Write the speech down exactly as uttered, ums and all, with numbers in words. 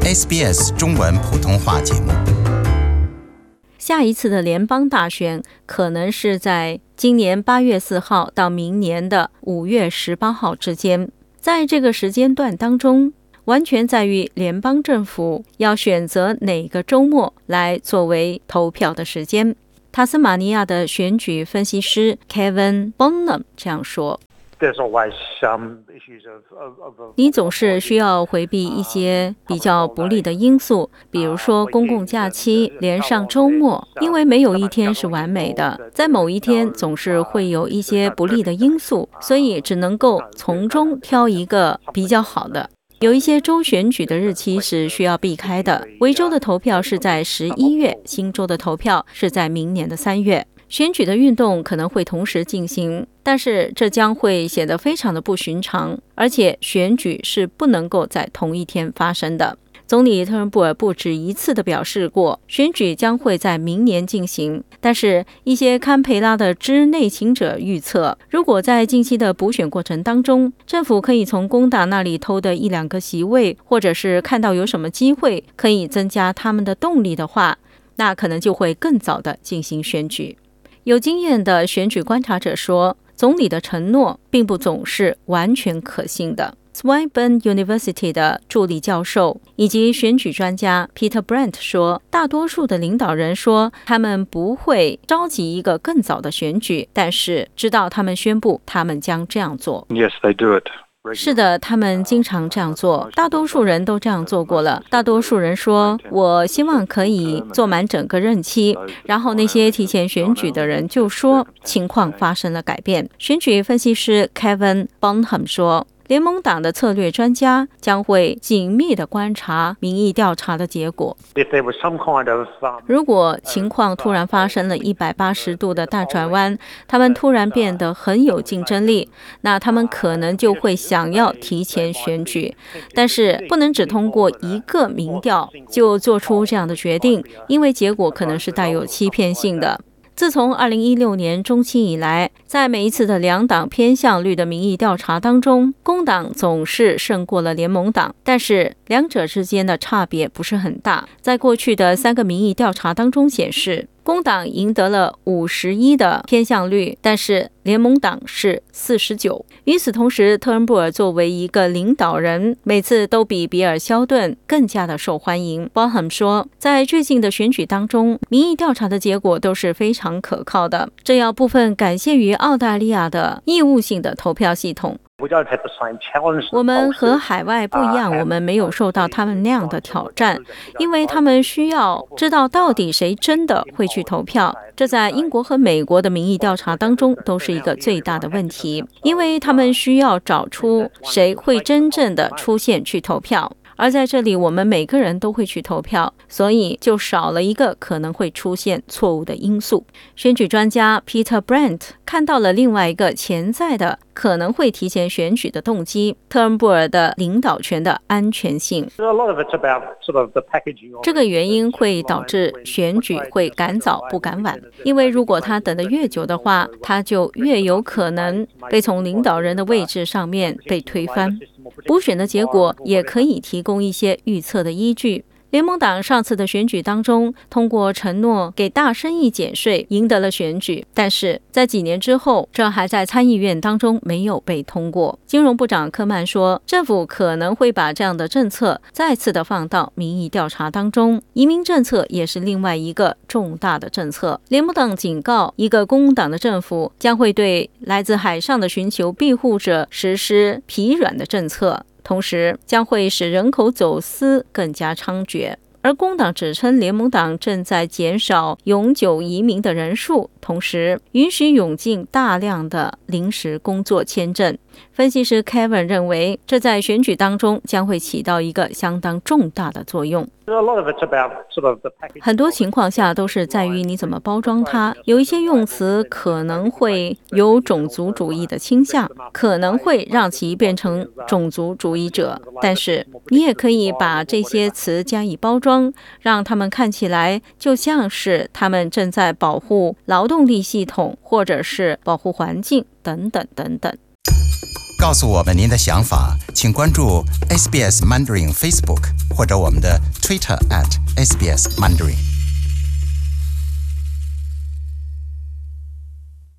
S B S 中文普通话节目。 下一次的联邦大选可能是在今年八月四号到明年的五月十八号之间，在这个时间段当中，完全在于联邦政府要选择哪个周末来作为投票的时间。塔斯马尼亚的选举分析师 Kevin Bonham 这样说，你总是需要回避一些比较不利的因素，比如说公共假期连上周末，因为没有一天是完美的，在某一天总是会有一些不利的因素，所以只能够从中挑一个比较好的。有一些州选举的日期是需要避开的，维州的投票是在十一月，新州的投票是在明年的三月。选举的运动可能会同时进行，但是这将会显得非常的不寻常，而且选举是不能够在同一天发生的。总理特伦布尔不止一次地表示过，选举将会在明年进行，但是一些堪培拉的知内情者预测，如果在近期的补选过程当中，政府可以从工党那里偷的一两个席位，或者是看到有什么机会可以增加他们的动力的话，那可能就会更早地进行选举。有经验的选举观察者说，总理的承诺并不总是完全可信的。Swinburne University 的助理教授以及选举专家 Peter Brandt 说，大多数的领导人说他们不会召集一个更早的选举，但是直到他们宣布他们将这样做。 Yes, they do it. 是的，他们经常这样做，大多数人都这样做过了。大多数人说，我希望可以做满整个任期，然后那些提前选举的人就说情况发生了改变。选举分析师 Kevin Bonham 说，联盟党的策略专家将会紧密地观察民意调查的结果。如果情况突然发生了一百八十度的大转弯，他们突然变得很有竞争力，那他们可能就会想要提前选举。但是不能只通过一个民调就做出这样的决定，因为结果可能是带有欺骗性的。自从二零一六年中期以来，在每一次的两党偏向率的民意调查当中，工党总是胜过了联盟党，但是两者之间的差别不是很大。在过去的三个民意调查当中显示，工党赢得了五十一的偏向率，但是联盟党是四十九。与此同时，特伦布尔作为一个领导人，每次都比比尔肖顿更加的受欢迎。Bonham 说，在最近的选举当中，民意调查的结果都是非常可靠的，这要部分感谢于澳大利亚的义务性的投票系统。我们和海外不一样，我们没有受到他们那样的挑战，因为他们需要知道到底谁真的会去投票。这在英国和美国的民意调查当中都是一个最大的问题，因为他们需要找出谁会真正的出现去投票。而在这里，我们每个人都会去投票，所以就少了一个可能会出现错误的因素。选举专家 Peter Brandt 看到了另外一个潜在的可能会提前选举的动机，特伦布尔的领导权的安全性。这个原因会导致选举会赶早不赶晚，因为如果他等得越久的话，他就越有可能被从领导人的位置上面被推翻。补选的结果也可以提供一些预测的依据。联盟党上次的选举当中，通过承诺给大生意减税赢得了选举，但是在几年之后，这还在参议院当中没有被通过。金融部长科曼说，政府可能会把这样的政策再次的放到民意调查当中。移民政策也是另外一个重大的政策。联盟党警告，一个工党的政府将会对来自海上的寻求庇护者实施疲软的政策，同时将会使人口走私更加猖獗。而工党指称联盟党正在减少永久移民的人数，同时允许涌进大量的临时工作签证。分析师 Kevin 认为，这在选举当中将会起到一个相当重大的作用。很多情况下都是在于你怎么包装它，有一些用词可能会有种族主义的倾向，可能会让其变成种族主义者，但是你也可以把这些词加以包装，让他们看起来就像是他们正在保护劳动力系统，或者是保护环境等等等等。 告诉我们您的想法，请关注 S B S Mandarin Facebook 或者我们的 Twitter at S B S Mandarin。